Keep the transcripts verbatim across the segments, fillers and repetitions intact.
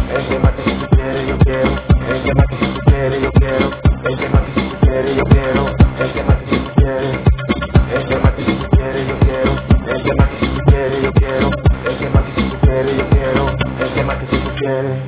el tema que si tú quieres yo quiero, el tema que si tú quieres yo quiero, el tema que si tú quieres yo quiero, el tema que si tú quieres, el tema que si tú quieres yo quiero, el tema que si tú quieres yo quiero, el tema que si tú quieres yo quiero, el tema que si tú quieres.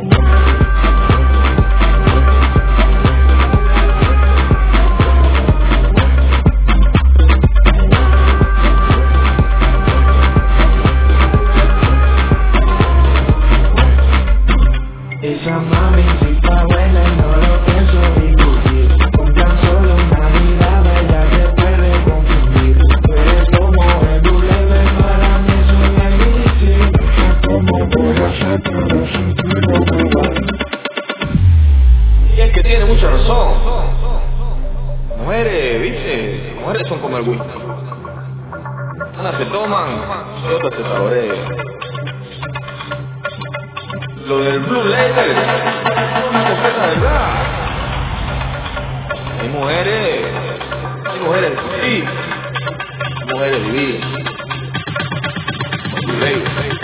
Esa mami sí está buena y no lo pienso discutir. Con tan solo una mirada ella se puede confundir. Tú eres como el Blue Label, para mí es un difícil. ¿Cómo voy a hacer para sentirlo igual? Y es que tiene mucha razón. Mujeres, viste, mujeres son como el whisky. Unas se toman y otras se saborean. Lo del Blue Label es una completa verdad. Hay mujeres, hay mujeres sí, mujeres divinas. Blue Label.